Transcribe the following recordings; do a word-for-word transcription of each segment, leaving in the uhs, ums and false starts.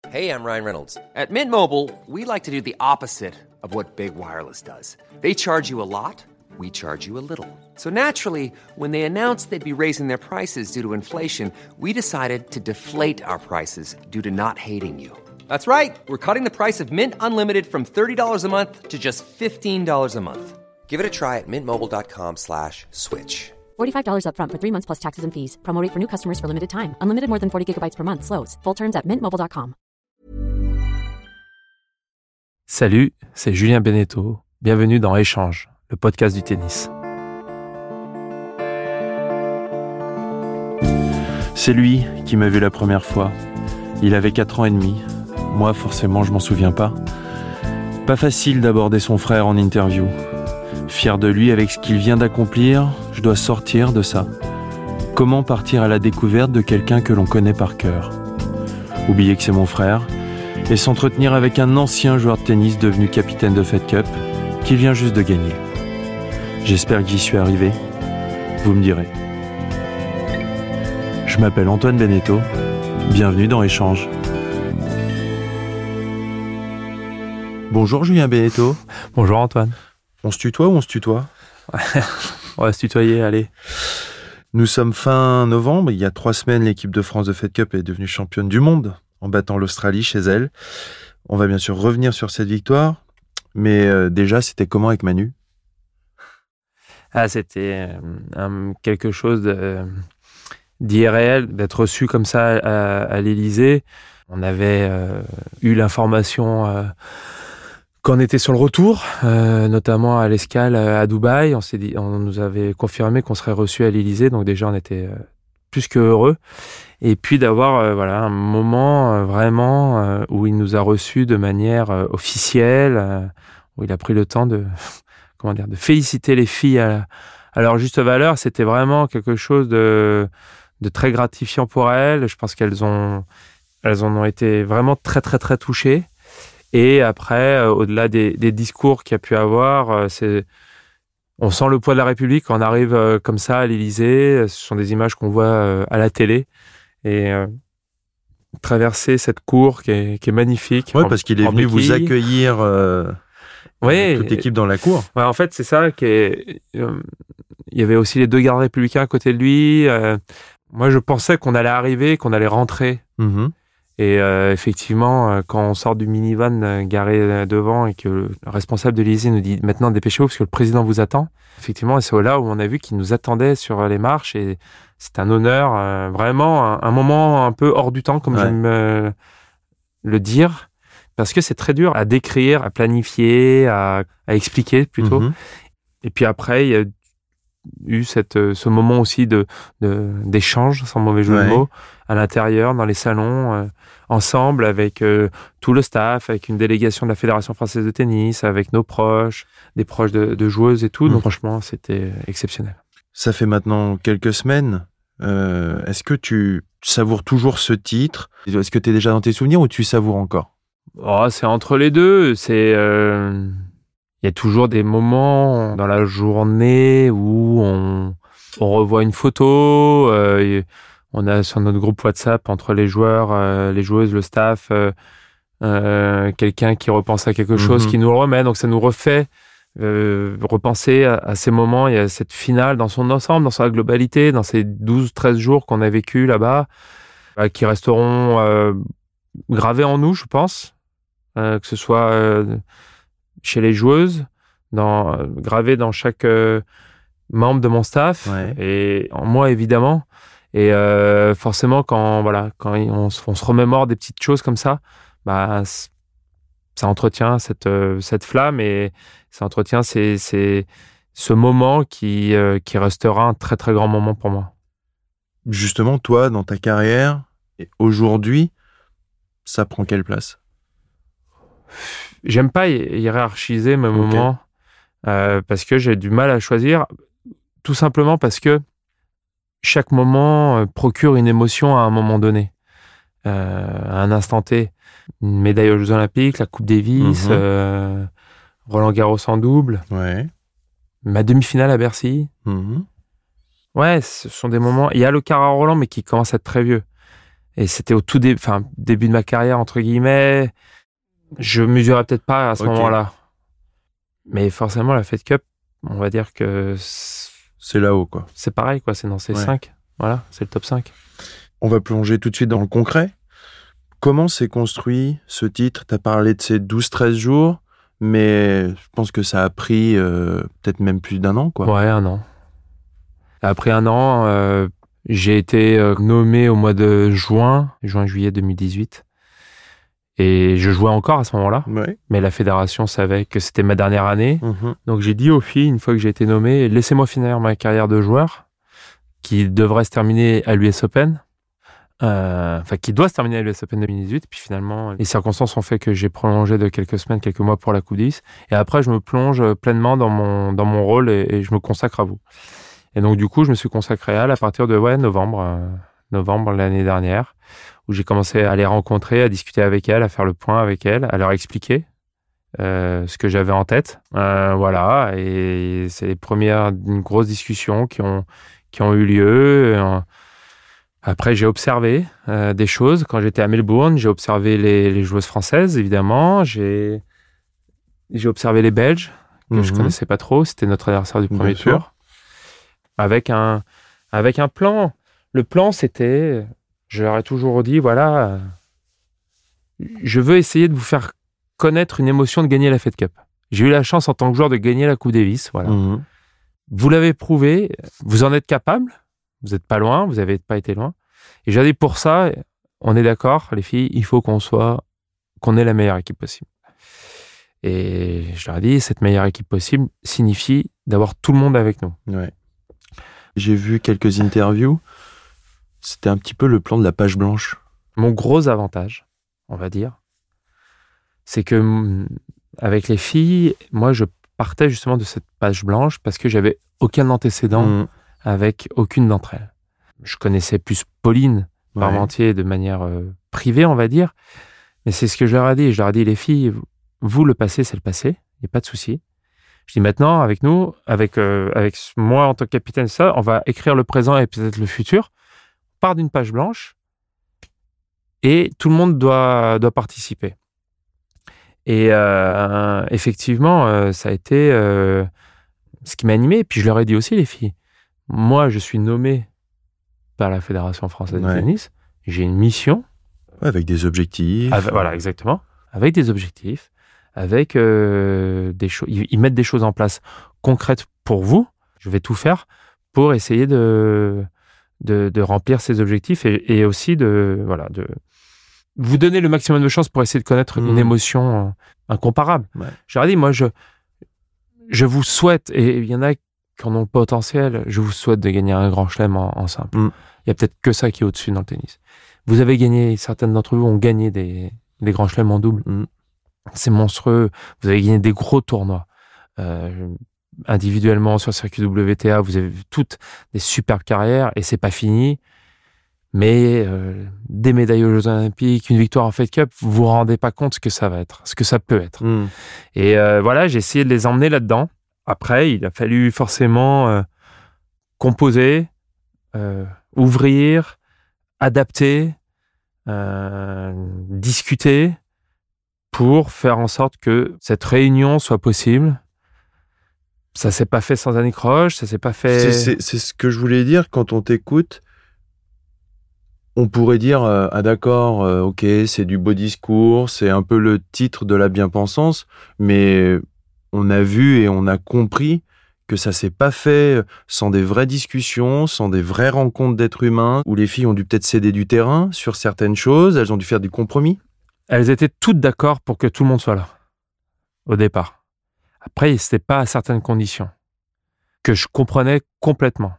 Hey, I'm Ryan Reynolds. At Mint Mobile, we like to do the opposite of what Big Wireless does. They charge you a lot, we charge you a little. So naturally, when they announced they'd be raising their prices due to inflation, we decided to deflate our prices due to not hating you. That's right. We're cutting the price of Mint Unlimited from thirty dollars a month to just fifteen dollars a month. Give it a try at mintmobile.com slash switch. forty-five dollars up front for three months plus taxes and fees. Promo rate for new customers for limited time. Unlimited more than forty gigabytes per month slows. Full terms at mint mobile dot com. Salut, c'est Julien Beneteau. Bienvenue dans Échange, le podcast du tennis. C'est lui qui m'a vu la première fois. Il avait quatre ans et demi. Moi, forcément, je m'en souviens pas. Pas facile d'aborder son frère en interview. Fier de lui avec ce qu'il vient d'accomplir, je dois sortir de ça. Comment partir à la découverte de quelqu'un que l'on connaît par cœur? Oublier que c'est mon frère et s'entretenir avec un ancien joueur de tennis devenu capitaine de Fed Cup qu'il vient juste de gagner. J'espère que j'y suis arrivé. Vous me direz. Je m'appelle Antoine Beneteau. Bienvenue dans Échange. Bonjour Julien Beneteau. Bonjour Antoine. On se tutoie ou on se tutoie? On va se tutoyer, allez. Nous sommes fin novembre. Il y a trois semaines, l'équipe de France de Fed Cup est devenue championne du monde en battant l'Australie chez elle. On va bien sûr revenir sur cette victoire. Mais euh, déjà, c'était comment avec Manu? Ah, c'était euh, quelque chose de, d'irréel, d'être reçu comme ça à, à l'Élysée. On avait euh, eu l'information euh, qu'on était sur le retour, euh, notamment à l'escale à Dubaï. On, s'est dit, on nous avait confirmé qu'on serait reçu à l'Élysée, donc déjà on était euh, plus que heureux. Et puis d'avoir euh, voilà, un moment euh, vraiment euh, où il nous a reçus de manière euh, officielle, euh, où il a pris le temps de, comment dire, de féliciter les filles à, à leur juste valeur. C'était vraiment quelque chose de, de très gratifiant pour elles. Je pense qu'elles ont, elles en ont été vraiment très très très touchées. Et après, euh, au-delà des, des discours qu'il y a pu avoir, euh, c'est, on sent le poids de la République quand on arrive euh, comme ça à l'Élysée. Ce sont des images qu'on voit euh, à la télé. Et euh, traverser cette cour qui est, qui est magnifique. Oui, parce qu'il est venu vous accueillir, euh, oui, toute l'équipe dans la cour. Ouais, en fait, c'est ça. Qui est, euh, il y avait aussi les deux gardes républicains à côté de lui. Euh, moi, je pensais qu'on allait arriver, qu'on allait rentrer. Mm-hmm. Et euh, effectivement, euh, quand on sort du minivan euh, garé euh, devant et que le responsable de l'Élysée nous dit « Maintenant, dépêchez-vous parce que le président vous attend », effectivement, c'est là où on a vu qu'il nous attendait sur les marches et c'est un honneur, euh, vraiment un, un moment un peu hors du temps, comme ouais. j'aime euh, le dire, parce que c'est très dur à décrire, à planifier, à, à expliquer plutôt. Mm-hmm. Et puis après, il y a eu cette, ce moment aussi de, de, d'échange, sans mauvais jeu ouais. de mots, à l'intérieur, dans les salons, euh, ensemble, avec euh, tout le staff, avec une délégation de la Fédération française de tennis, avec nos proches, des proches de, de joueuses et tout. Mmh. Donc franchement, c'était exceptionnel. Ça fait maintenant quelques semaines. Euh, est-ce que tu savoures toujours ce titre? Est-ce que tu es déjà dans tes souvenirs ou tu savoures encore? Oh, c'est entre les deux. C'est... Euh... Il y a toujours des moments dans la journée où on, on revoit une photo. Euh, on a sur notre groupe WhatsApp entre les joueurs, euh, les joueuses, le staff, euh, euh, quelqu'un qui repense à quelque chose, mm-hmm. qui nous le remet. Donc ça nous refait euh, repenser à, à ces moments. Il y a cette finale dans son ensemble, dans sa globalité, dans ces douze treize jours qu'on a vécu là-bas, euh, qui resteront euh, gravés en nous, je pense, euh, que ce soit... Euh, chez les joueuses, dans, euh, gravé dans chaque euh, membre de mon staff ouais. et en moi évidemment. Et euh, forcément, quand voilà, quand on, on se remémore des petites choses comme ça, bah ça entretient cette euh, cette flamme et ça entretient ces, ces, ce moment qui euh, qui restera un très très grand moment pour moi. Justement, toi, dans ta carrière, et aujourd'hui, ça prend quelle place? J'aime pas hiérarchiser mes okay. moments euh, parce que j'ai du mal à choisir, tout simplement parce que chaque moment procure une émotion à un moment donné, euh, à un instant T. Une médaille aux Jeux Olympiques, la Coupe Davis, mm-hmm. euh, Roland Garros en double, ouais. ma demi-finale à Bercy. Mm-hmm. Ouais, ce sont des moments... Il y a le Cara Roland, mais qui commence à être très vieux. Et c'était au tout dé- enfin, début de ma carrière, entre guillemets. Je mesurais peut-être pas à ce Ok. moment-là. Mais forcément, la Fed Cup, on va dire que c'est C'est là-haut, quoi. c'est pareil, quoi. C'est dans ces Ouais. cinq. Voilà, c'est le top cinq. On va plonger tout de suite dans le concret. Comment s'est construit ce titre? Tu as parlé de ces douze treize jours, mais je pense que ça a pris euh, peut-être même plus d'un an, quoi. Ouais, un an. Après un an, euh, j'ai été euh, nommé au mois de juin, juin-juillet deux mille dix-huit. Et je jouais encore à ce moment-là. Ouais. Mais la fédération savait que c'était ma dernière année. Mhm. Donc j'ai dit aux filles, une fois que j'ai été nommé, laissez-moi finir ma carrière de joueur, qui devrait se terminer à l'U S Open. Euh, Enfin, qui doit se terminer à l'U S Open deux mille dix-huit. Puis finalement, les circonstances ont fait que j'ai prolongé de quelques semaines, quelques mois pour la Coupe Davis. Et après, je me plonge pleinement dans mon, dans mon rôle et, et je me consacre à vous. Et donc, du coup, je me suis consacré à elle à partir de ouais, novembre, euh, novembre l'année dernière, où j'ai commencé à les rencontrer, à discuter avec elles, à faire le point avec elles, à leur expliquer euh, ce que j'avais en tête. Euh, voilà, et c'est les premières une grosse discussion qui ont, qui ont eu lieu. Euh, Après, j'ai observé euh, des choses. Quand j'étais à Melbourne, j'ai observé les, les joueuses françaises, évidemment. J'ai, j'ai observé les Belges, que Mhm. je connaissais pas trop. C'était notre adversaire du premier Bien sûr. tour. Avec un, avec un plan. Le plan, c'était, je leur ai toujours dit, voilà, euh, je veux essayer de vous faire connaître une émotion de gagner la Fed Cup. J'ai eu la chance en tant que joueur de gagner la Coupe Davis. Voilà. Mhm. Vous l'avez prouvé, vous en êtes capable. Vous n'êtes pas loin, vous n'avez pas été loin. Et j'ai dit pour ça, on est d'accord, les filles, il faut qu'on soit, qu'on ait la meilleure équipe possible. Et je leur ai dit, cette meilleure équipe possible signifie d'avoir tout le monde avec nous. Ouais. J'ai vu quelques interviews. C'était un petit peu le plan de la page blanche. Mon gros avantage, on va dire, c'est que mm, avec les filles, moi, je partais justement de cette page blanche parce que j'avais aucun antécédent Mhm. avec aucune d'entre elles. Je connaissais plus Pauline Parmentier de manière euh, privée, on va dire. Mais c'est ce que je leur ai dit. Je leur ai dit, les filles, vous, le passé, c'est le passé. Il n'y a pas de souci. Je dis maintenant, avec nous, avec, euh, avec moi en tant que capitaine, ça, on va écrire le présent et peut-être le futur. On part d'une page blanche et tout le monde doit, doit participer. Et euh, effectivement, euh, ça a été euh, ce qui m'a animé. Et puis je leur ai dit aussi, les filles, moi, je suis nommé par la Fédération française Ouais. de tennis. J'ai une mission. Ouais, avec des objectifs. Avec- voilà, exactement. Avec des objectifs, avec euh, des choses. Ils, ils mettent des choses en place concrètes pour vous. Je vais tout faire pour essayer de, de, de remplir ces objectifs et, et aussi de, voilà, de vous donner le maximum de chances pour essayer de connaître Mmh. une émotion euh, incomparable. Ouais. Je leur ai dit, moi, je, je vous souhaite, et il y en a qui en ont le potentiel, je vous souhaite de gagner un grand chelem en, en simple. Mm. Il y a peut-être que ça qui est au-dessus dans le tennis. Vous avez gagné, certaines d'entre vous ont gagné des, des grands chelems en double. Mm. C'est monstrueux. Vous avez gagné des gros tournois. Euh, individuellement sur le circuit W T A, vous avez vu toutes des superbes carrières et c'est pas fini. Mais euh, des médailles aux Jeux Olympiques, une victoire en Fed Cup, vous vous rendez pas compte ce que ça va être, ce que ça peut être. Mm. Et euh, voilà, j'ai essayé de les emmener là-dedans. Après, il a fallu forcément euh, composer, euh, ouvrir, adapter, euh, discuter pour faire en sorte que cette réunion soit possible. Ça s'est pas fait sans anicroche, ça s'est pas fait... C'est, c'est, c'est ce que je voulais dire quand on t'écoute. On pourrait dire, euh, ah d'accord, euh, ok, c'est du beau discours, c'est un peu le titre de la bien-pensance, mais on a vu et on a compris que ça s'est pas fait sans des vraies discussions, sans des vraies rencontres d'êtres humains, où les filles ont dû peut-être céder du terrain sur certaines choses, elles ont dû faire du compromis. Elles étaient toutes d'accord pour que tout le monde soit là, au départ. Après, c'était pas à certaines conditions, que je comprenais complètement.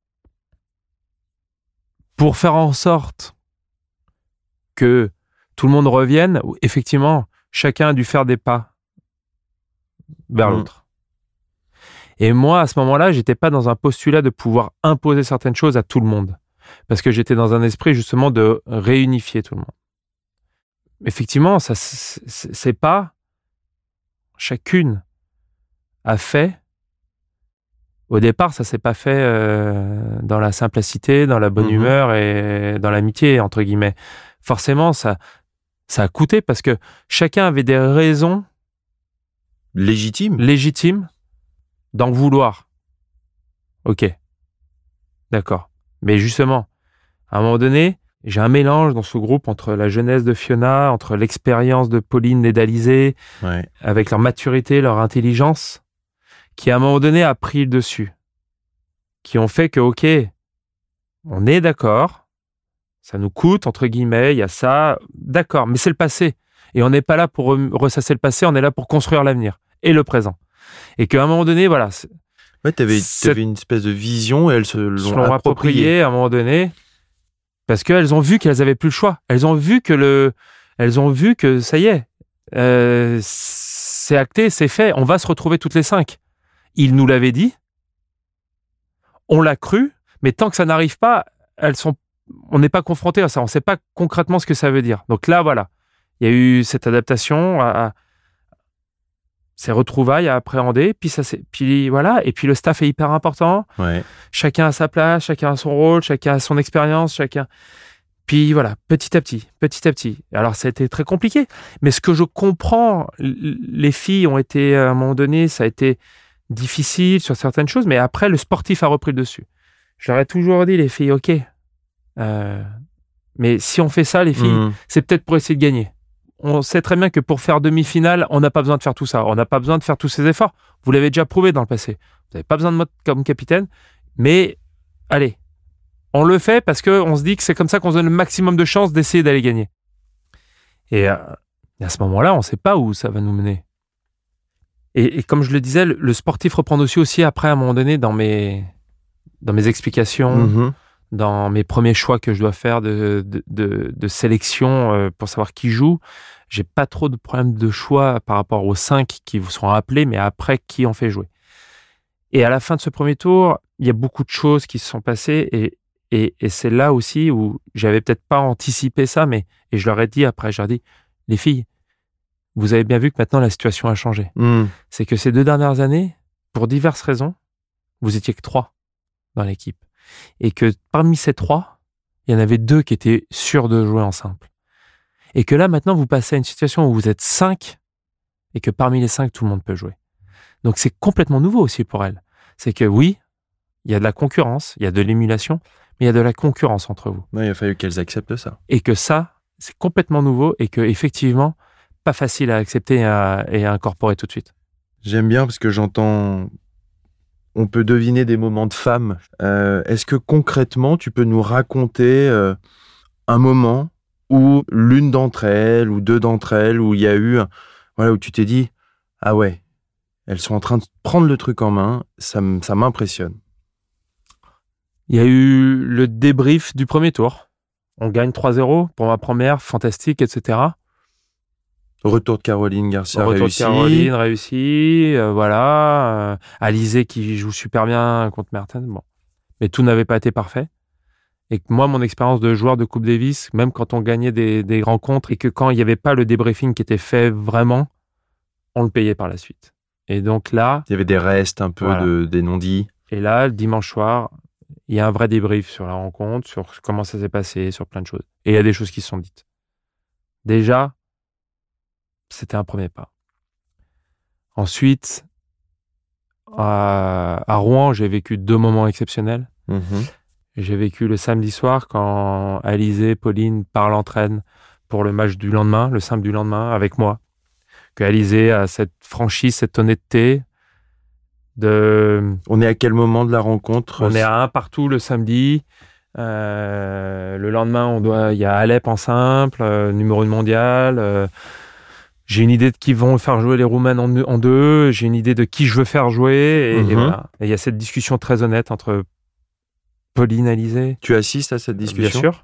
Pour faire en sorte que tout le monde revienne, effectivement, chacun a dû faire des pas vers Mmh. l'autre. Et moi, à ce moment-là, j'étais pas dans un postulat de pouvoir imposer certaines choses à tout le monde. Parce que j'étais dans un esprit, justement, de réunifier tout le monde. Effectivement, ça, c'est, c'est pas... Chacune a fait Au départ, ça s'est pas fait euh, dans la simplicité, dans la bonne mmh. humeur et dans l'amitié, entre guillemets. Forcément, ça, ça a coûté parce que chacun avait des raisons légitimes, légitimes d'en vouloir. Ok, d'accord. Mais justement, à un moment donné, j'ai un mélange dans ce groupe entre la jeunesse de Fiona, entre l'expérience de Pauline et d'Alizé, ouais. avec leur maturité, leur intelligence, qui à un moment donné a pris le dessus, qui ont fait que, ok, on est d'accord, ça nous coûte, entre guillemets, il y a ça, d'accord, mais c'est le passé. Et on n'est pas là pour ressasser le passé, on est là pour construire l'avenir et le présent. Et qu'à un moment donné, voilà. Ouais, t'avais, t'avais une espèce de vision et elles se l'ont, se l'ont appropriée. appropriée à un moment donné, parce qu'elles ont vu qu'elles n'avaient plus le choix. Elles ont vu que le, elles ont vu que ça y est, euh, c'est acté, c'est fait, on va se retrouver toutes les cinq. Ils nous l'avaient dit, on l'a cru, mais tant que ça n'arrive pas, elles sont, on n'est pas confronté à ça, on ne sait pas concrètement ce que ça veut dire. Donc là, voilà, il y a eu cette adaptation, à, à, ces retrouvailles à appréhender, puis ça, c'est, puis voilà, et puis le staff est hyper important. Ouais. Chacun a sa place, chacun a son rôle, chacun a son expérience, chacun. Puis voilà, petit à petit, petit à petit. Alors ça a été très compliqué, mais ce que je comprends, les filles ont été à un moment donné, ça a été difficile sur certaines choses, mais après, le sportif a repris le dessus. Je leur ai toujours dit, les filles, ok, euh, mais si on fait ça, les filles, mmh. c'est peut-être pour essayer de gagner. On sait très bien que pour faire demi-finale, on n'a pas besoin de faire tout ça. On n'a pas besoin de faire tous ces efforts. Vous l'avez déjà prouvé dans le passé. Vous n'avez pas besoin de moi comme capitaine, mais allez, on le fait parce qu'on se dit que c'est comme ça qu'on se donne le maximum de chances d'essayer d'aller gagner. Et à, à ce moment-là, on ne sait pas où ça va nous mener. Et, et comme je le disais, le, le sportif reprend dessus aussi après, à un moment donné, dans mes, dans mes explications, mmh. dans mes premiers choix que je dois faire de, de, de, de sélection euh, pour savoir qui joue. J'ai pas trop de problèmes de choix par rapport aux cinq qui vous seront appelés, mais après, qui on fait jouer. Et à la fin de ce premier tour, il y a beaucoup de choses qui se sont passées et, et, et c'est là aussi où j'avais peut-être pas anticipé ça, mais et je leur ai dit après, je leur ai dit, les filles, vous avez bien vu que maintenant la situation a changé. Mmh. C'est que ces deux dernières années, pour diverses raisons, vous étiez que trois dans l'équipe. Et que parmi ces trois, il y en avait deux qui étaient sûrs de jouer en simple. Et que là, maintenant, vous passez à une situation où vous êtes cinq et que parmi les cinq, tout le monde peut jouer. Donc, c'est complètement nouveau aussi pour elles. C'est que oui, il y a de la concurrence, il y a de l'émulation, mais il y a de la concurrence entre vous. Ouais, il a fallu qu'elles acceptent ça. Et que ça, c'est complètement nouveau et que effectivement, pas facile à accepter et à, et à incorporer tout de suite. J'aime bien parce que j'entends... On peut deviner des moments de femme. Euh, est-ce que concrètement, tu peux nous raconter euh, un moment où l'une d'entre elles ou deux d'entre elles, où il y a eu, voilà, où tu t'es dit, ah ouais, elles sont en train de prendre le truc en main, ça, m- ça m'impressionne. Il y a eu le débrief du premier tour. On gagne trois zéro pour ma première, fantastique, et cetera. Retour de Caroline Garcia Retour réussi. de Caroline réussi, euh, voilà. Euh, Alizé qui joue super bien contre Mertens. Bon. Mais tout n'avait pas été parfait. Et que moi, mon expérience de joueur de Coupe Davis, même quand on gagnait des, des rencontres et que quand il n'y avait pas le débriefing qui était fait vraiment, on le payait par la suite. Et donc là... Il y avait des restes un peu, voilà. de, des non-dits. Et là, le dimanche soir, il y a un vrai débrief sur la rencontre, sur comment ça s'est passé, sur plein de choses. Et il y a des choses qui se sont dites. Déjà... C'était un premier pas. Ensuite, à, à Rouen, j'ai vécu deux moments exceptionnels. Mmh. J'ai vécu le samedi soir quand Alizé, Pauline parlent entre elles pour le match du lendemain, le simple du lendemain, avec moi. Que Alizé a cette franchise, cette honnêteté. De... On est à quel moment de la rencontre ? On est à un partout le samedi. Euh, le lendemain, on doit, il y a Alep en simple, euh, numéro une mondial. Euh, J'ai une idée de qui vont faire jouer les Roumaines en, en deux. J'ai une idée de qui je veux faire jouer. Et, mmh. et voilà. Et il y a cette discussion très honnête entre Pauline et Alizé. Tu assistes à cette discussion ? Bien sûr.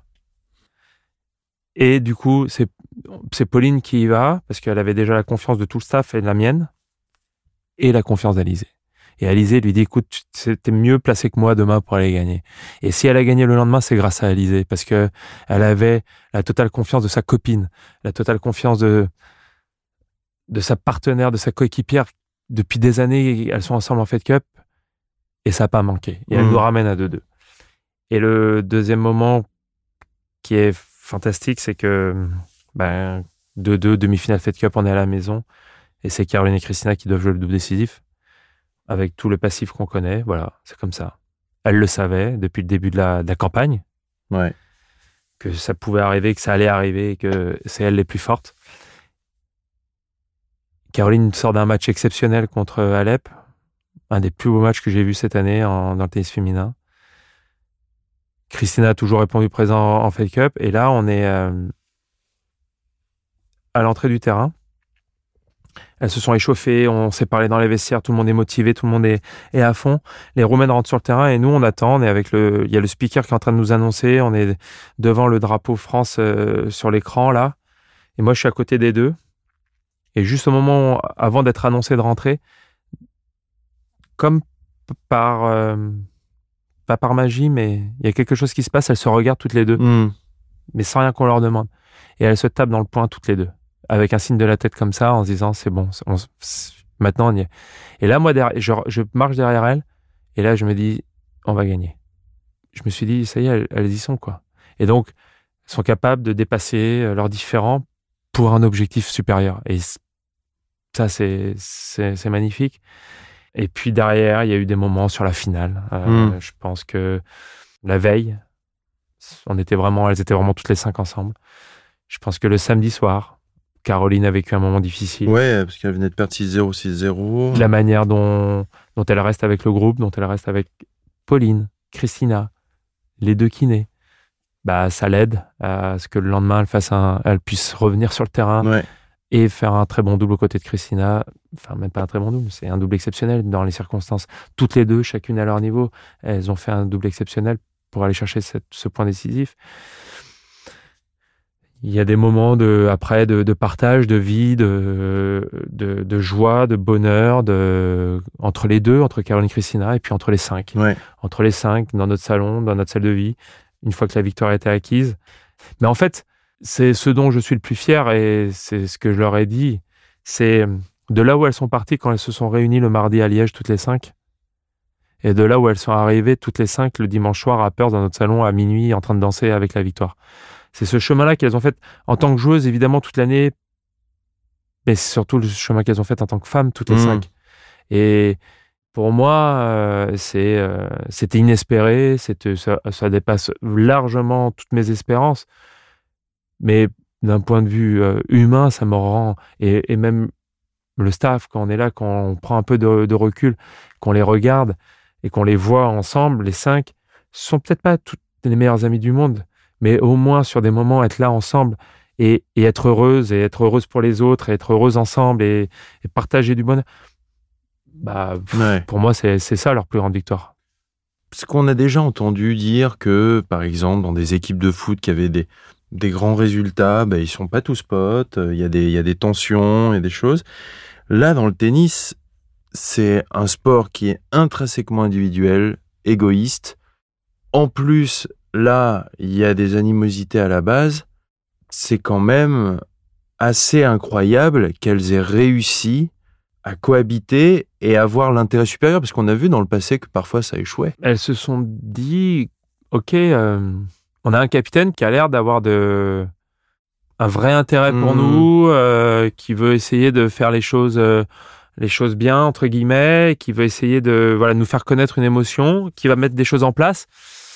Et du coup, c'est, c'est Pauline qui y va, parce qu'elle avait déjà la confiance de tout le staff et de la mienne, et la confiance d'Alizé. Et Alizé lui dit, écoute, t'es mieux placé que moi demain pour aller gagner. Et si elle a gagné le lendemain, c'est grâce à Alizé, parce qu'elle avait la totale confiance de sa copine, la totale confiance de... de sa partenaire, de sa coéquipière. Depuis des années, elles sont ensemble en Fed Cup. Et ça n'a pas manqué. Et Mmh. elle nous ramène à deux deux. Et le deuxième moment qui est fantastique, c'est que ben, deux deux, demi-finale Fed Cup, on est à la maison. Et c'est Caroline et Christina qui doivent jouer le double décisif. Avec tout le passif qu'on connaît. Voilà, c'est comme ça. Elle le savait depuis le début de la, de la campagne. Ouais. Que ça pouvait arriver, que ça allait arriver et que c'est elle les plus fortes. Caroline sort d'un match exceptionnel contre Alep. Un des plus beaux matchs que j'ai vu cette année en, dans le tennis féminin. Christina a toujours répondu présent en, en Fed Cup. Et là, on est euh, à l'entrée du terrain. Elles se sont échauffées, on s'est parlé dans les vestiaires, tout le monde est motivé, tout le monde est, est à fond. Les Roumaines rentrent sur le terrain et nous, on attend. On est avec le, il y a le speaker qui est en train de nous annoncer. On est devant le drapeau France euh, sur l'écran, là. Et moi, je suis à côté des deux. Et juste au moment, avant d'être annoncé de rentrer, comme par, euh, pas par magie, mais il y a quelque chose qui se passe, elles se regardent toutes les deux, Mmh. mais sans rien qu'on leur demande. Et elles se tapent dans le poing toutes les deux, avec un signe de la tête comme ça, en se disant, c'est bon, c'est- on, c'est- maintenant on y est. Et là, moi, derrière, je, je marche derrière elles, et là, je me dis, on va gagner. Je me suis dit, ça y est, elles, elles y sont, quoi. Et donc, elles sont capables de dépasser euh, leurs différends pour un objectif supérieur. Et c- ça, c'est, c'est, c'est magnifique. Et puis derrière, il y a eu des moments sur la finale. Euh, Mm. Je pense que la veille, on était vraiment, elles étaient vraiment toutes les cinq ensemble. Je pense que le samedi soir, Caroline a vécu un moment difficile. Ouais, parce qu'elle venait de perdre six zéro, six zéro. La manière dont, dont elle reste avec le groupe, dont elle reste avec Pauline, Christina, les deux kinés, bah, ça l'aide à ce que le lendemain, elle, fasse un, elle puisse revenir sur le terrain Ouais. et faire un très bon double aux côtés de Christina. Enfin, même pas un très bon double, c'est un double exceptionnel dans les circonstances. Toutes les deux, chacune à leur niveau, elles ont fait un double exceptionnel pour aller chercher cette, ce point décisif. Il y a des moments de, après de, de partage, de vie, de, de, de joie, de bonheur, de, entre les deux, entre Caroline et Christina, et puis entre les cinq. Ouais. Entre les cinq, dans notre salon, dans notre salle de vie, une fois que la victoire a été acquise. Mais en fait, c'est ce dont je suis le plus fier, et c'est ce que je leur ai dit, c'est de là où elles sont parties quand elles se sont réunies le mardi à Liège, toutes les cinq, et de là où elles sont arrivées toutes les cinq le dimanche soir à Perth, dans notre salon, à minuit, en train de danser avec la victoire. C'est ce chemin-là qu'elles ont fait en tant que joueuses, évidemment, toute l'année, mais c'est surtout le chemin qu'elles ont fait en tant que femmes, toutes les Mmh. cinq. Et pour moi, euh, c'est, euh, c'était inespéré, c'était, ça, ça dépasse largement toutes mes espérances. Mais d'un point de vue euh, humain, ça me rend... Et, et même le staff, quand on est là, quand on prend un peu de, de recul, qu'on les regarde et qu'on les voit ensemble, les cinq, sont peut-être pas toutes les meilleures amies du monde, mais au moins sur des moments, être là ensemble et, et être heureuse, et être heureuse pour les autres, et être heureuse ensemble, et, et partager du bonheur. Bah, pff, Ouais. pour moi, c'est, c'est ça leur plus grande victoire. Parce qu'on a déjà entendu dire que, par exemple, dans des équipes de foot qui avaient des, des grands résultats, ben, ils sont pas tous potes, il y a des, il y a des tensions, il y a des choses. Là, dans le tennis, c'est un sport qui est intrinsèquement individuel, égoïste. En plus, là, il y a des animosités à la base. C'est quand même assez incroyable qu'elles aient réussi à cohabiter et avoir l'intérêt supérieur, parce qu'on a vu dans le passé que parfois ça échouait. Elles se sont dit, ok, euh, on a un capitaine qui a l'air d'avoir de, un vrai intérêt pour Mmh. nous, euh, qui veut essayer de faire les choses, euh, les choses bien, entre guillemets, qui veut essayer de voilà, nous faire connaître une émotion, qui va mettre des choses en place.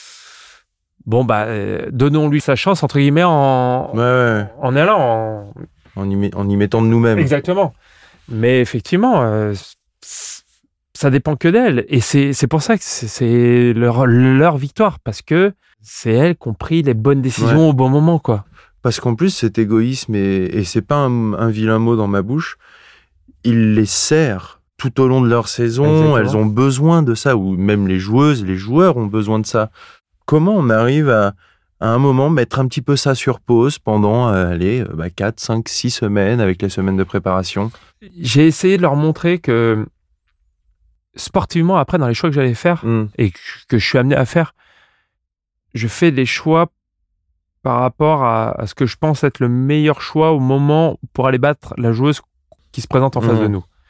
Bon, bah, euh, donnons-lui sa chance, entre guillemets, en, Ouais, ouais. en allant. En... En y, met- en y mettant de nous-mêmes. Exactement. Mais effectivement, euh, c- ça dépend que d'elles. Et c'est, c'est pour ça que c'est, c'est leur, leur victoire, parce que c'est elles qui ont pris les bonnes décisions Ouais. au bon moment, quoi. Parce qu'en plus, cet égoïsme, et, et c'est pas un, un vilain mot dans ma bouche, il les sert tout au long de leur saison. Exactement. Elles ont besoin de ça, ou même les joueuses, les joueurs ont besoin de ça. Comment on arrive à, à un moment, mettre un petit peu ça sur pause pendant, euh, allez, euh, bah, quatre, cinq, six semaines avec les semaines de préparation? J'ai essayé de leur montrer que sportivement, après, dans les choix que j'allais faire Mmh. et que, que je suis amené à faire, je fais des choix par rapport à, à ce que je pense être le meilleur choix au moment pour aller battre la joueuse qui se présente en face Mmh. de nous.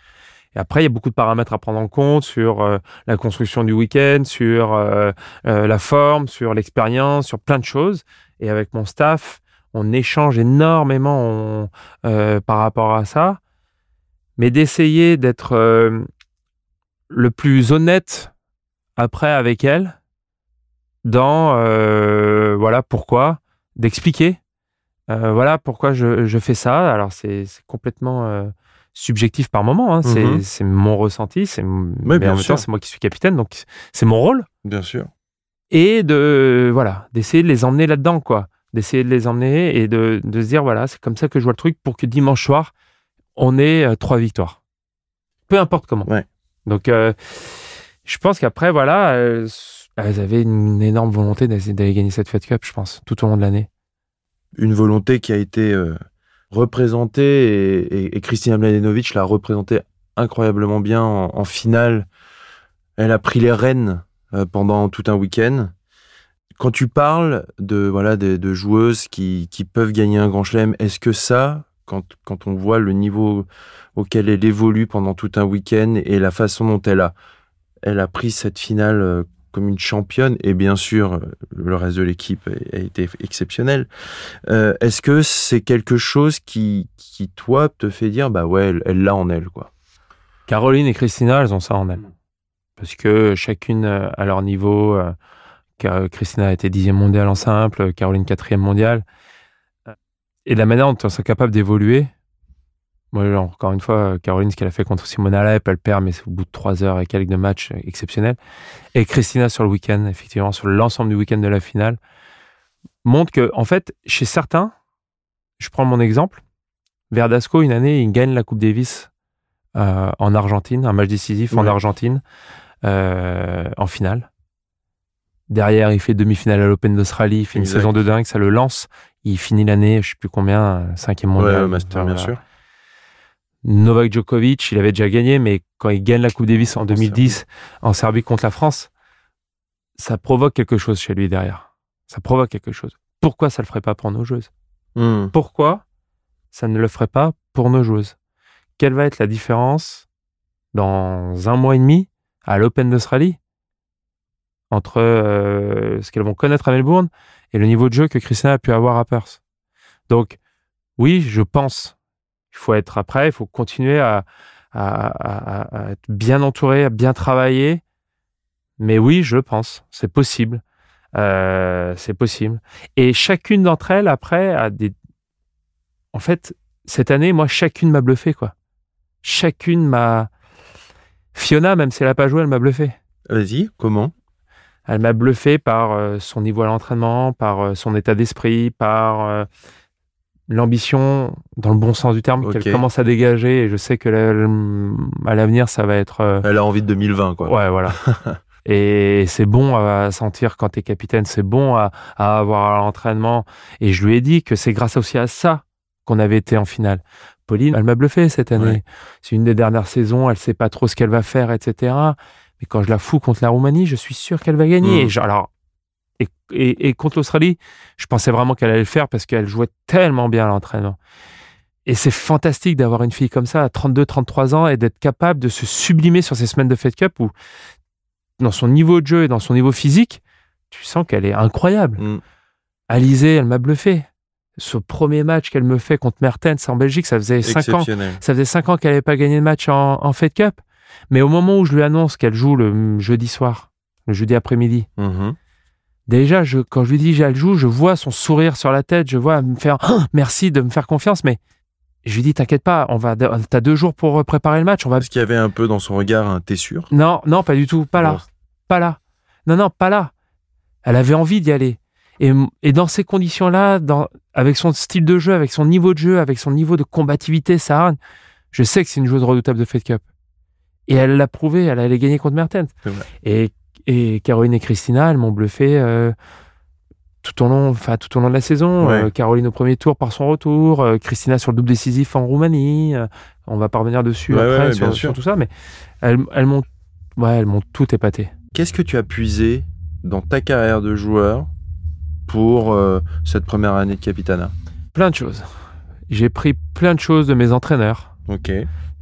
Et après, il y a beaucoup de paramètres à prendre en compte sur euh, la construction du week-end, sur euh, euh, la forme, sur l'expérience, sur plein de choses. Et avec mon staff, on échange énormément on, euh, par rapport à ça. Mais d'essayer d'être euh, le plus honnête après avec elle dans euh, voilà pourquoi, d'expliquer euh, voilà pourquoi je, je fais ça. Alors c'est, c'est complètement euh, subjectif par moment, hein. c'est, Mm-hmm. c'est mon ressenti, c'est, Oui, mais bien en même sûr. temps c'est moi qui suis capitaine, donc c'est mon rôle. Bien sûr. Et de voilà d'essayer de les emmener là-dedans, quoi, d'essayer de les emmener et de, de se dire voilà c'est comme ça que je vois le truc pour que dimanche soir on ait euh, trois victoires, peu importe comment. Ouais. Donc euh, je pense qu'après voilà euh, elles avaient une énorme volonté d'aller, d'aller gagner cette Fed Cup, je pense, tout au long de l'année. Une volonté qui a été euh, représentée et, et, et Kristina Mladenovic l'a représentée incroyablement bien en, en finale. Elle a pris les rênes euh, pendant tout un week-end. Quand tu parles de, voilà, de, de joueuses qui, qui peuvent gagner un grand chelem, est-ce que ça, quand, quand on voit le niveau auquel elle évolue pendant tout un week-end et la façon dont elle a, elle a pris cette finale euh, comme une championne, et bien sûr, le reste de l'équipe a été exceptionnel. Euh, est-ce que c'est quelque chose qui, qui, toi, te fait dire, bah ouais, elle, elle l'a en elle, quoi? Caroline et Kristina, elles ont ça en elles. Parce que chacune à leur niveau, euh, Kristina a été dixième mondiale en simple, Caroline quatrième mondiale. Et de la manière dont elles sont capables d'évoluer, moi, encore une fois, Caroline, ce qu'elle a fait contre Simona Halep, elle perd, mais c'est au bout de trois heures et quelques de match exceptionnel. Et Kristina sur le week-end, effectivement, sur l'ensemble du week-end de la finale, montre que, en fait, chez certains, je prends mon exemple, Verdasco, une année, il gagne la Coupe Davis euh, en Argentine, un match décisif ouais. en Argentine, euh, en finale. Derrière, il fait demi-finale à l'Open d'Australie, il fait exact. Une saison de dingue, ça le lance. Il finit l'année, je sais plus combien, cinquième mondial. Ouais, Master, bien sûr. Novak Djokovic, il avait déjà gagné, mais quand il gagne la Coupe Davis en deux mille dix en Serbie contre la France, ça provoque quelque chose chez lui derrière. Ça provoque quelque chose. Pourquoi ça le ferait pas pour nos joueuses ? mm. Pourquoi ça ne le ferait pas pour nos joueuses ? Quelle va être la différence dans un mois et demi à l'Open d'Australie entre euh, ce qu'elles vont connaître à Melbourne et le niveau de jeu que Kristina a pu avoir à Perth ? Donc, oui, je pense il faut être après, il faut continuer à, à, à, à être bien entouré, à bien travailler. Mais oui, je pense, c'est possible. Euh, c'est possible. Et chacune d'entre elles, après, a des... En fait, cette année, moi, chacune m'a bluffé, quoi. Chacune m'a... Fiona, même si elle n'a pas joué, elle m'a bluffé. Vas-y, comment ? Elle m'a bluffé par euh, son niveau à l'entraînement, par euh, son état d'esprit, par... Euh, l'ambition, dans le bon sens du terme, okay. qu'elle commence à dégager, et je sais que là, à l'avenir, ça va être... Euh... Elle a envie de deux mille vingt, quoi. Ouais, voilà. Et c'est bon à sentir quand t'es capitaine, c'est bon à, à avoir à l'entraînement. Et je lui ai dit que c'est grâce aussi à ça qu'on avait été en finale. Pauline, elle m'a bluffé cette année. Ouais. C'est une des dernières saisons, elle sait pas trop ce qu'elle va faire, et cetera. Mais quand je la fous contre la Roumanie, je suis sûr qu'elle va gagner. Mmh. Et genre, alors, Et, et, et contre l'Australie, je pensais vraiment qu'elle allait le faire parce qu'elle jouait tellement bien à l'entraînement. Et c'est fantastique d'avoir une fille comme ça à trente-deux trente-trois ans et d'être capable de se sublimer sur ces semaines de Fed Cup où, dans son niveau de jeu et dans son niveau physique, tu sens qu'elle est incroyable. Mm. Alizé, elle m'a bluffé. Ce premier match qu'elle me fait contre Mertens en Belgique, ça faisait cinq ans, ça faisait cinq ans qu'elle n'avait pas gagné de match en, en Fed Cup. Mais au moment où je lui annonce qu'elle joue le jeudi soir, le jeudi après-midi, mm-hmm. Déjà, je, quand je lui dis qu'elle joue, je vois son sourire sur la tête, je vois me faire oh, merci de me faire confiance, mais je lui dis t'inquiète pas, on va, t'as deux jours pour préparer le match. On va... Est-ce qu'il y avait un peu dans son regard un t'es sûr ? Non, non, pas du tout, pas là, bon. pas là. Non, non, pas là. Elle avait envie d'y aller. Et, et dans ces conditions-là, dans, avec son style de jeu, avec son niveau de jeu, avec son niveau de combativité, ça hargne, je sais que c'est une joueuse redoutable de Fed Cup. Et elle l'a prouvé, elle allait gagner contre Mertens. Et Et Caroline et Kristina, elles m'ont bluffé euh, tout, au long, tout au long de la saison. Ouais. Euh, Caroline au premier tour par son retour, euh, Kristina sur le double décisif en Roumanie. Euh, on va pas revenir dessus ouais, après ouais, sur, sur tout ça, mais elles, elles, m'ont, ouais, elles m'ont tout épaté. Qu'est-ce que tu as puisé dans ta carrière de joueur pour euh, cette première année de Capitana ? Plein de choses. J'ai pris plein de choses de mes entraîneurs. Ok.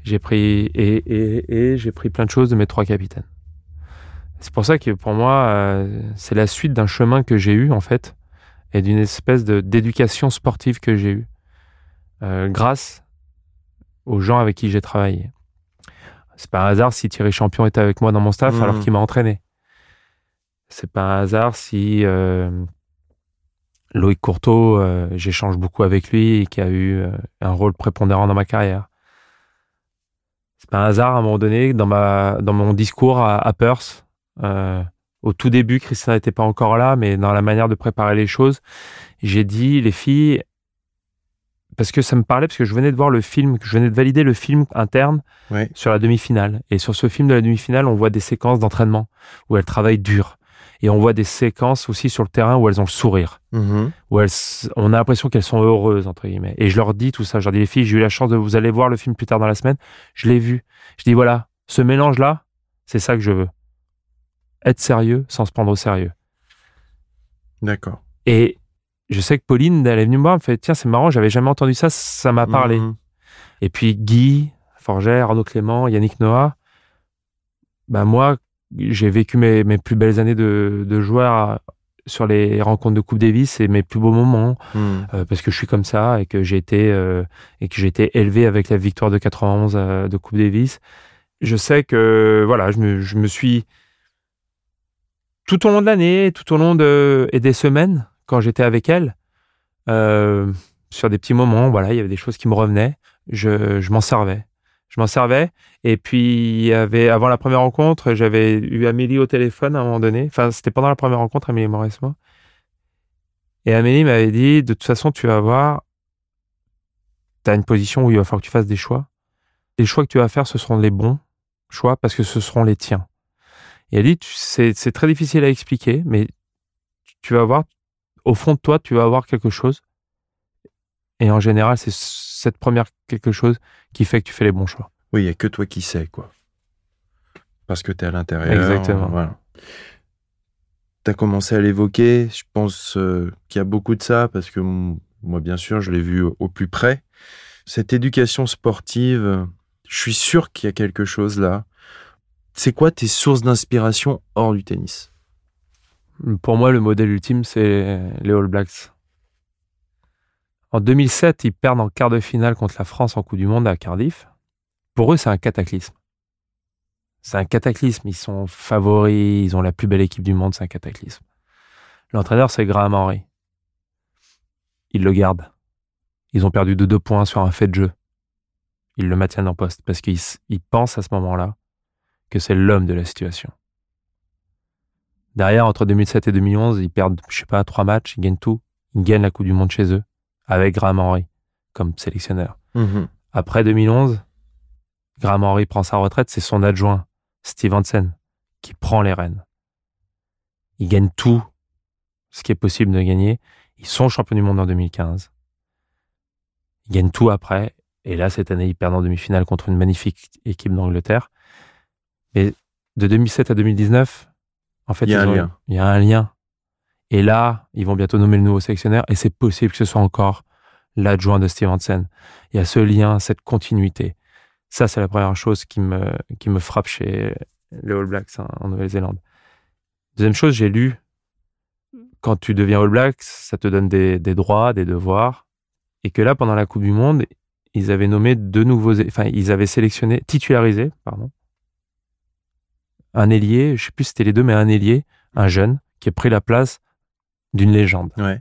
J'ai pris et, et, et j'ai pris plein de choses de mes trois capitaines. C'est pour ça que pour moi, euh, c'est la suite d'un chemin que j'ai eu en fait, et d'une espèce de d'éducation sportive que j'ai eue euh, grâce aux gens avec qui j'ai travaillé. C'est pas un hasard si Thierry Champion était avec moi dans mon staff mmh. alors qu'il m'a entraîné. C'est pas un hasard si euh, Loïc Courteau, euh, j'échange beaucoup avec lui et qui a eu euh, un rôle prépondérant dans ma carrière. C'est pas un hasard à un moment donné dans ma dans mon discours à, à Perth. Euh, au tout début, Christian n'était pas encore là, mais dans la manière de préparer les choses, j'ai dit les filles, parce que ça me parlait, parce que je venais de voir le film, je venais de valider le film interne ouais. sur la demi-finale. Et sur ce film de la demi-finale, on voit des séquences d'entraînement où elles travaillent dur. Et on voit des séquences aussi sur le terrain où elles ont le sourire. Mmh. Où elles, on a l'impression qu'elles sont heureuses, entre guillemets. Et je leur dis tout ça. Je leur dis, les filles, j'ai eu la chance de vous aller voir le film plus tard dans la semaine. Je l'ai vu. Je dis, voilà, ce mélange-là, c'est ça que je veux. Être sérieux sans se prendre au sérieux. D'accord. Et je sais que Pauline, elle est venue me voir, elle me fait, tiens, c'est marrant, j'avais jamais entendu ça, ça m'a parlé. Mmh. Et puis Guy Forgère, Arnaud Clément, Yannick Noah, ben moi, j'ai vécu mes, mes plus belles années de, de joueur sur les rencontres de Coupe Davis et mes plus beaux moments, mmh. euh, parce que je suis comme ça et que j'ai été, euh, et que j'ai été élevé avec la victoire de quatre-vingt-onze euh, de Coupe Davis. Je sais que, voilà, je me, je me suis, tout au long de l'année, tout au long de, et des semaines, quand j'étais avec elle, euh, sur des petits moments, voilà, il y avait des choses qui me revenaient, je, je m'en servais. Je m'en servais. Et puis, il y avait, avant la première rencontre, j'avais eu Amélie au téléphone à un moment donné. Enfin, c'était pendant la première rencontre, Amélie Mauresmo. Et Amélie m'avait dit, de toute façon, tu vas voir, tu as une position où il va falloir que tu fasses des choix. Les choix que tu vas faire, ce seront les bons choix parce que ce seront les tiens. Et elle dit, c'est, c'est très difficile à expliquer, mais tu vas voir, au fond de toi, tu vas avoir quelque chose. Et en général, c'est cette première quelque chose qui fait que tu fais les bons choix. Oui, il n'y a que toi qui sais, quoi. Parce que tu es à l'intérieur. Exactement. Voilà. Tu as commencé à l'évoquer. Je pense euh, qu'il y a beaucoup de ça, parce que moi, bien sûr, je l'ai vu au, au plus près. Cette éducation sportive, je suis sûr qu'il y a quelque chose là. C'est quoi tes sources d'inspiration hors du tennis ? Pour moi, le modèle ultime, c'est les All Blacks. En deux mille sept, ils perdent en quart de finale contre la France en Coupe du Monde à Cardiff. Pour eux, c'est un cataclysme. C'est un cataclysme. Ils sont favoris, ils ont la plus belle équipe du monde, c'est un cataclysme. L'entraîneur, c'est Graham Henry. Ils le gardent. Ils ont perdu de deux points sur un fait de jeu. Ils le maintiennent en poste parce qu'ils ils pensent à ce moment-là que c'est l'homme de la situation. Derrière, entre deux mille sept et deux mille onze, ils perdent, je sais pas, trois matchs, ils gagnent tout. Ils gagnent la Coupe du Monde chez eux, avec Graham Henry comme sélectionneur. Mmh. Après deux mille onze, Graham Henry prend sa retraite, c'est son adjoint, Steve Hansen, qui prend les rênes. Ils gagnent tout ce qui est possible de gagner. Ils sont champions du monde en deux mille quinze. Ils gagnent tout après. Et là, cette année, ils perdent en demi-finale contre une magnifique équipe d'Angleterre. Mais de deux mille sept à deux mille dix-neuf, en fait, il y a un lien. Il y a un lien. Et là, ils vont bientôt nommer le nouveau sélectionneur et c'est possible que ce soit encore l'adjoint de Steve Hansen. Il y a ce lien, cette continuité. Ça, c'est la première chose qui me, qui me frappe chez les All Blacks hein, en Nouvelle-Zélande. Deuxième chose, j'ai lu, quand tu deviens All Blacks, ça te donne des, des droits, des devoirs. Et que là, pendant la Coupe du Monde, ils avaient nommé deux nouveaux... Enfin, ils avaient sélectionné, titularisé, pardon, un ailier, je ne sais plus si c'était les deux, mais un ailier, un jeune, qui a pris la place d'une légende. Ouais.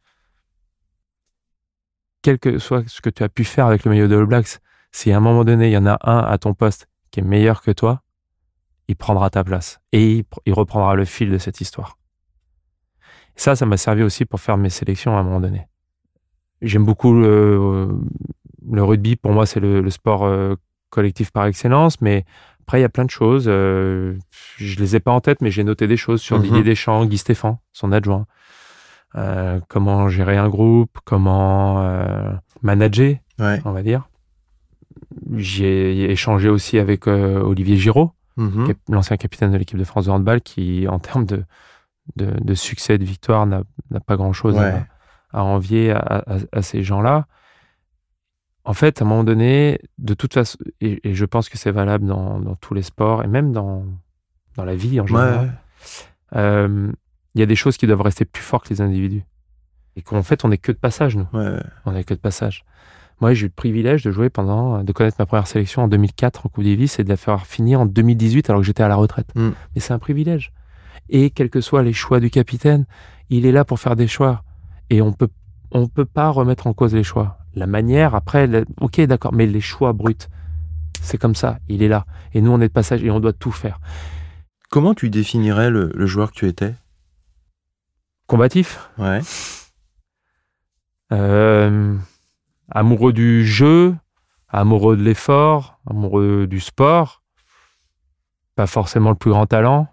Quel que soit ce que tu as pu faire avec le maillot de All Blacks, si à un moment donné, il y en a un à ton poste qui est meilleur que toi, il prendra ta place. Et il, il reprendra le fil de cette histoire. Et ça, ça m'a servi aussi pour faire mes sélections à un moment donné. J'aime beaucoup le, le rugby. Pour moi, c'est le, le sport euh, collectif par excellence, mais après, il y a plein de choses. Euh, je les ai pas en tête, mais j'ai noté des choses sur mm-hmm. Didier Deschamps, Guy Stéphane, son adjoint. Euh, comment gérer un groupe, comment euh, manager, ouais. on va dire. J'ai échangé aussi avec euh, Olivier Giraud, mm-hmm. cap- l'ancien capitaine de l'équipe de France de handball, qui, en termes de, de, de succès, de victoire, n'a, n'a pas grand-chose ouais. à, à envier à, à, à ces gens-là. En fait, à un moment donné, de toute façon, et, et je pense que c'est valable dans, dans tous les sports et même dans, dans la vie en général, il ouais. euh, y a des choses qui doivent rester plus fortes que les individus. Et qu'en fait, on n'est que de passage, nous. Ouais. On n'est que de passage. Moi, j'ai eu le privilège de jouer pendant, de connaître ma première sélection en deux mille quatre en Coupe Davis et de la faire finir en deux mille dix-huit alors que j'étais à la retraite. Mm. Mais c'est un privilège. Et quels que soient les choix du capitaine, il est là pour faire des choix. Et on peut, on peut pas remettre en cause les choix. La manière, après, la, ok, d'accord, mais les choix bruts, c'est comme ça, il est là. Et nous, on est de passage et on doit tout faire. Comment tu définirais le, le joueur que tu étais ? Combatif. Ouais. Euh, amoureux du jeu, amoureux de l'effort, amoureux du sport. Pas forcément le plus grand talent,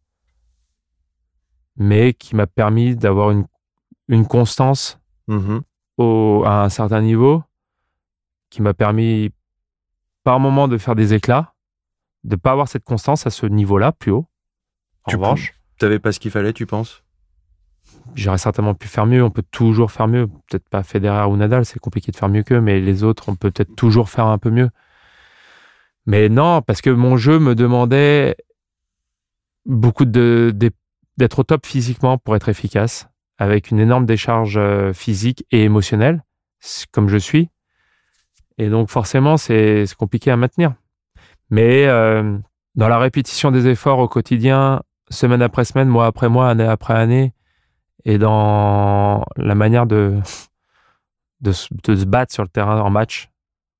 mais qui m'a permis d'avoir une, une constance mmh. au, à un certain niveau, qui m'a permis par moment de faire des éclats, de ne pas avoir cette constance à ce niveau-là, plus haut. En tu revanche, tu n'avais pas ce qu'il fallait, tu penses ? J'aurais certainement pu faire mieux, on peut toujours faire mieux. Peut-être pas Federer ou Nadal, c'est compliqué de faire mieux qu'eux, mais les autres, on peut peut-être toujours faire un peu mieux. Mais non, parce que mon jeu me demandait beaucoup de, de, d'être au top physiquement pour être efficace, avec une énorme décharge physique et émotionnelle, comme je suis. Et donc forcément, c'est, c'est compliqué à maintenir. Mais euh, dans la répétition des efforts au quotidien, semaine après semaine, mois après mois, année après année, et dans la manière de, de, de se battre sur le terrain en match,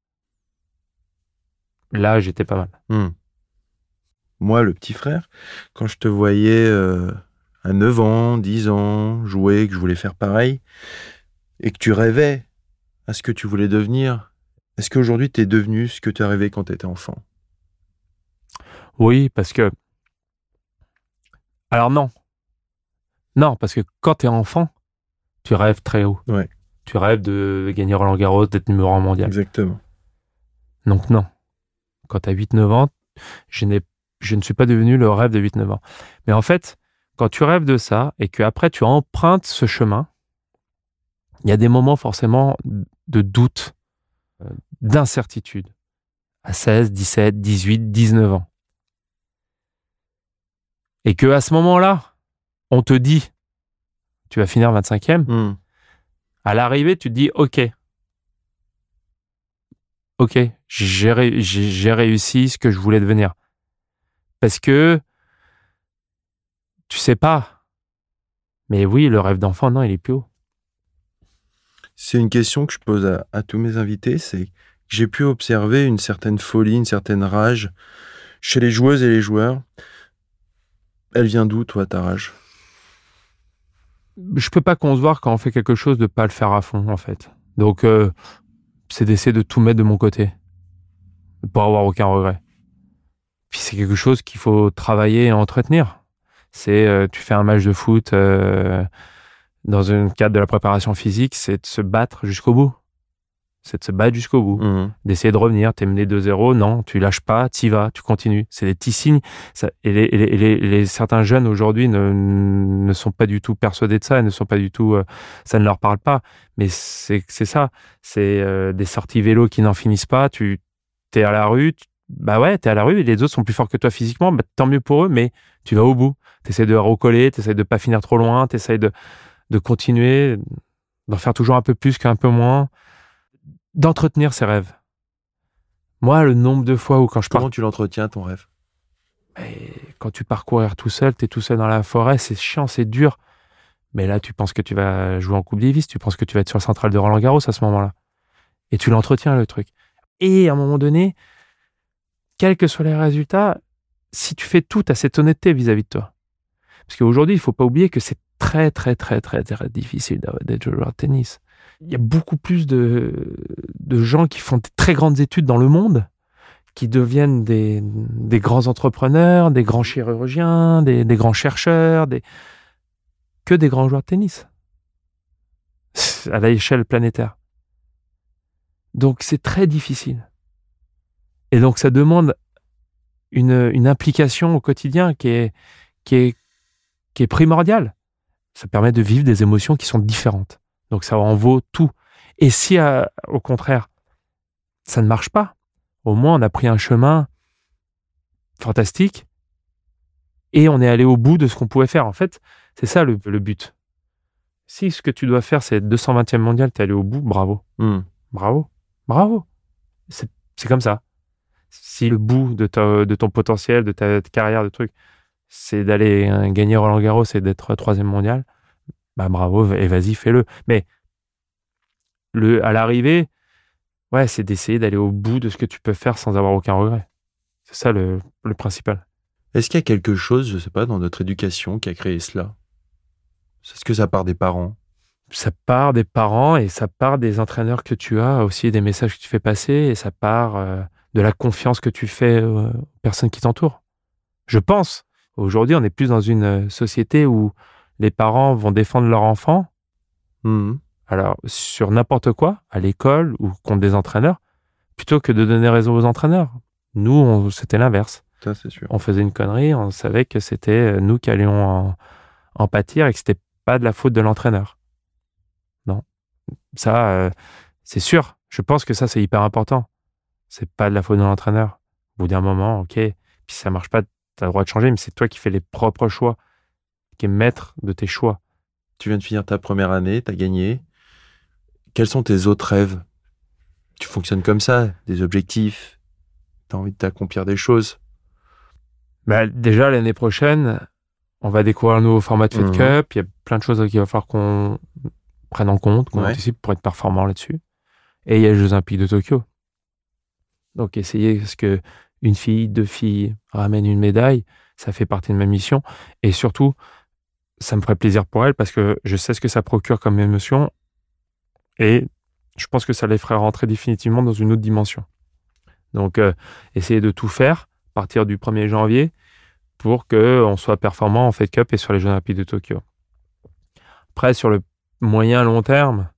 là, j'étais pas mal. Mmh. Moi, le petit frère, quand je te voyais euh, à neuf ans, dix ans, jouer, que je voulais faire pareil, et que tu rêvais à ce que tu voulais devenir, est-ce qu'aujourd'hui, tu es devenu ce que tu as rêvé quand tu étais enfant ? Oui, parce que... Alors non. Non, parce que quand tu es enfant, tu rêves très haut. Ouais. Tu rêves de gagner Roland Garros, d'être numéro un mondial. Exactement. Donc non. Quand tu as huit neuf ans, je, n'ai, je ne suis pas devenu le rêve de huit neuf ans. Mais en fait, quand tu rêves de ça et qu'après tu empruntes ce chemin, il y a des moments forcément de doute, d'incertitude. À seize, dix-sept, dix-huit, dix-neuf ans. Et qu'à ce moment-là, on te dit, tu vas finir vingt-cinquième. Mmh. À l'arrivée, tu te dis, ok, ok, j'ai, ré- j'ai, j'ai réussi ce que je voulais devenir. Parce que, tu sais pas, mais oui, le rêve d'enfant, non, il est plus haut. C'est une question que je pose à, à tous mes invités, c'est que j'ai pu observer une certaine folie, une certaine rage chez les joueuses et les joueurs. Elle vient d'où, toi, ta rage ? Je peux pas concevoir quand on fait quelque chose de pas le faire à fond, en fait. Donc, euh, c'est d'essayer de tout mettre de mon côté, pour avoir aucun regret. Puis c'est quelque chose qu'il faut travailler et entretenir. C'est, euh, tu fais un match de foot euh, dans un cadre de la préparation physique, c'est de se battre jusqu'au bout. C'est de se battre jusqu'au bout. Mmh. D'essayer de revenir. T'es mené deux zéro, non, tu lâches pas, t'y vas, tu continues. C'est des petits signes. Ça, et les, les, les, les, certains jeunes aujourd'hui ne, ne sont pas du tout persuadés de ça, et ne sont pas du tout, euh, ça ne leur parle pas. Mais c'est, c'est ça. C'est euh, des sorties vélo qui n'en finissent pas. Tu t'es à la rue, tu, bah ouais, t'es à la rue et les autres sont plus forts que toi physiquement, bah, tant mieux pour eux, mais tu vas au bout. T'essaies de recoller, t'essaies de pas finir trop loin, t'essaies de, de continuer, d'en faire toujours un peu plus qu'un peu moins. D'entretenir ses rêves. Moi, le nombre de fois où quand je Comment pars... tu l'entretiens, ton rêve ? Et quand tu pars courir tout seul, t'es tout seul dans la forêt, c'est chiant, c'est dur. Mais là, tu penses que tu vas jouer en Coupe Davis, tu penses que tu vas être sur le central de Roland Garros à ce moment-là. Et tu l'entretiens, le truc. Et à un moment donné, quels que soient les résultats, si tu fais tout, t'as cette honnêteté vis-à-vis de toi. Parce qu'aujourd'hui, il faut pas oublier que c'est très, très, très, très, très difficile d'être joueur de tennis. Il y a beaucoup plus de, de gens qui font de très grandes études dans le monde, qui deviennent des, des grands entrepreneurs, des grands chirurgiens, des, des grands chercheurs, des, que des grands joueurs de tennis à l'échelle planétaire. Donc c'est très difficile. Et donc ça demande une, une implication au quotidien qui est, qui est, qui est primordiale. Ça permet de vivre des émotions qui sont différentes. Donc ça en vaut tout. Et si, euh, au contraire, ça ne marche pas. Au moins, on a pris un chemin fantastique et on est allé au bout de ce qu'on pouvait faire. En fait, c'est ça le, le but. Si ce que tu dois faire, c'est être deux cent vingtième mondial, t'es allé au bout, bravo. Mm. Bravo. Bravo. C'est, c'est comme ça. Si le bout de, ta, de ton potentiel, de ta, ta carrière, de trucs, c'est d'aller hein, gagner Roland Garros et d'être troisième mondial, bah bravo, et vas-y, fais-le. Mais le, à l'arrivée, ouais, c'est d'essayer d'aller au bout de ce que tu peux faire sans avoir aucun regret. C'est ça le, le principal. Est-ce qu'il y a quelque chose, je sais pas, dans notre éducation qui a créé cela? Est-ce que ça part des parents? Ça part des parents et ça part des entraîneurs que tu as, aussi des messages que tu fais passer, et ça part euh, de la confiance que tu fais aux personnes qui t'entourent. Je pense. Aujourd'hui, on est plus dans une société où les parents vont défendre leur enfant, Mmh. alors sur n'importe quoi, à l'école ou contre des entraîneurs, plutôt que de donner raison aux entraîneurs. Nous, on, c'était l'inverse. Ça, c'est sûr. On faisait une connerie, on savait que c'était nous qui allions en, en pâtir et que c'était pas de la faute de l'entraîneur. Non. Ça, euh, c'est sûr. Je pense que ça, c'est hyper important. C'est pas de la faute de l'entraîneur. Au bout d'un moment, ok, puis si ça marche pas, t'as le droit de changer, mais c'est toi qui fais les propres choix, qui es maître de tes choix. Tu viens de finir ta première année, t'as gagné. Quels sont tes autres rêves? Tu fonctionnes comme ça, des objectifs, t'as envie de t'accomplir des choses. Bah, déjà, l'année prochaine, on va découvrir un nouveau format de Fed Mmh. Cup. Il y a plein de choses qu'il va falloir qu'on prenne en compte, qu'on Ouais. anticipe pour être performant là-dessus. Et il y a les Jeux Olympiques de Tokyo. Donc, essayer ce que une fille, deux filles ramènent une médaille, ça fait partie de ma mission. Et surtout, ça me ferait plaisir pour elles parce que je sais ce que ça procure comme émotion et je pense que ça les ferait rentrer définitivement dans une autre dimension. Donc, euh, essayer de tout faire à partir du premier janvier pour qu'on soit performant en Fed Cup et sur les Jeux Olympiques de Tokyo. Après, sur le moyen long terme,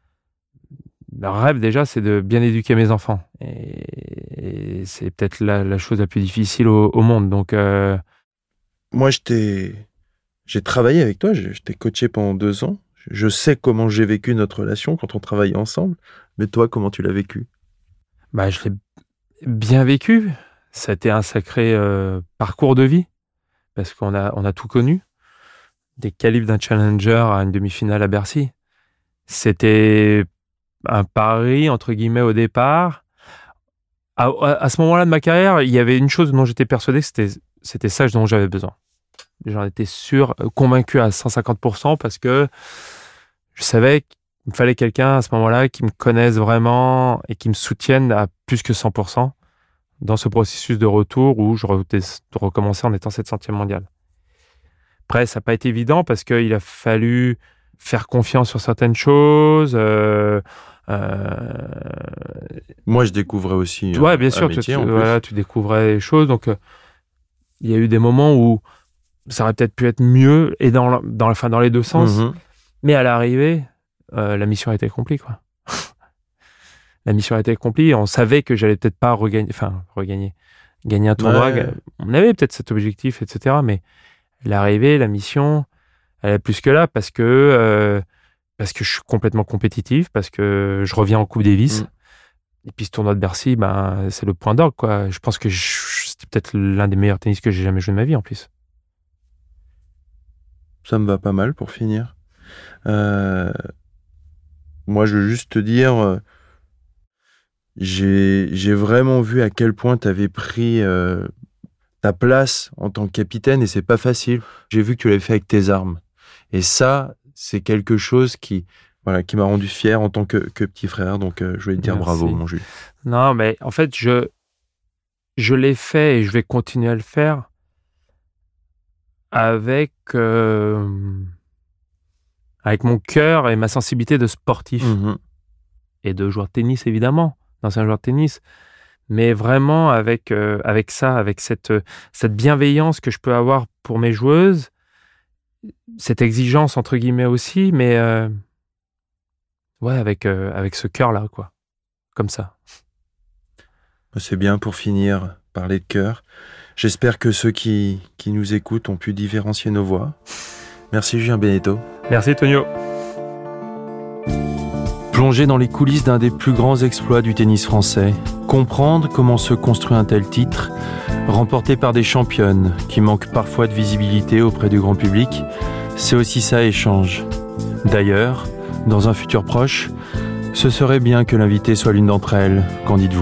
le rêve déjà, c'est de bien éduquer mes enfants. Et, et c'est peut-être la, la chose la plus difficile au, au monde. Donc, euh, Moi, je t'ai... j'ai travaillé avec toi, je je t'ai coaché pendant deux ans. Je sais comment j'ai vécu notre relation quand on travaillait ensemble. Mais toi, comment tu l'as vécu? bah, je l'ai bien vécu. Ça a été un sacré euh, parcours de vie parce qu'on a, on a tout connu. Des qualifs d'un challenger à une demi-finale à Bercy. C'était un pari, entre guillemets, au départ. À, à, à ce moment-là de ma carrière, il y avait une chose dont j'étais persuadé, c'était, c'était ça dont j'avais besoin. J'en étais sûr, convaincu à cent cinquante pour cent parce que je savais qu'il me fallait quelqu'un à ce moment-là qui me connaisse vraiment et qui me soutienne à plus que cent pour cent dans ce processus de retour où je recommençais en étant sept centième mondial. Après, ça n'a pas été évident parce qu'il a fallu faire confiance sur certaines choses. Euh, euh... Moi, je découvrais aussi Ouais, euh, bien un sûr, métier, tu, en plus. voilà, tu découvrais les choses. Donc, euh, il y a eu des moments où ça aurait peut-être pu être mieux et dans, la, dans, enfin, dans les deux sens. Mmh. Mais à l'arrivée, euh, la mission a été accomplie, quoi. La mission a été accomplie. On savait que j'allais peut-être pas regagner, enfin, regagner, gagner un tournoi. Ouais. On avait peut-être cet objectif, et cetera. Mais l'arrivée, la mission, elle est plus que là parce que, euh, parce que je suis complètement compétitif, parce que je reviens en Coupe Davis. Mm. Et puis ce tournoi de Bercy, ben, c'est le point d'orgue, quoi. Je pense que je, c'était peut-être l'un des meilleurs tennis que j'ai jamais joué de ma vie, en plus. Ça me va pas mal pour finir. Euh, moi, je veux juste te dire, euh, j'ai, j'ai vraiment vu à quel point tu avais pris euh, ta place en tant que capitaine et c'est pas facile. J'ai vu que tu l'avais fait avec tes armes. Et ça, c'est quelque chose qui, voilà, qui m'a rendu fier en tant que, que petit frère. Donc, euh, je voulais te dire Merci. bravo, mon Jules. Non, mais en fait, je, je l'ai fait et je vais continuer à le faire avec, euh, avec mon cœur et ma sensibilité de sportif Mmh. et de joueur de tennis, évidemment, d'ancien joueur de tennis, mais vraiment avec, euh, avec ça, avec cette, cette bienveillance que je peux avoir pour mes joueuses, cette exigence, entre guillemets, aussi, mais euh, ouais, avec, euh, avec ce cœur-là, quoi, comme ça. C'est bien pour finir, parler de cœur. J'espère que ceux qui, qui nous écoutent ont pu différencier nos voix. Merci Julien Benetto. Merci, Tonio. Plonger dans les coulisses d'un des plus grands exploits du tennis français, comprendre comment se construit un tel titre, remporté par des championnes qui manquent parfois de visibilité auprès du grand public, c'est aussi ça Échange. D'ailleurs, dans un futur proche, ce serait bien que l'invité soit l'une d'entre elles, qu'en dites-vous ?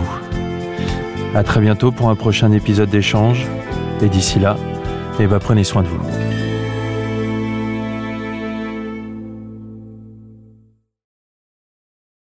À très bientôt pour un prochain épisode d'Échange, et d'ici là, eh ben, prenez soin de vous.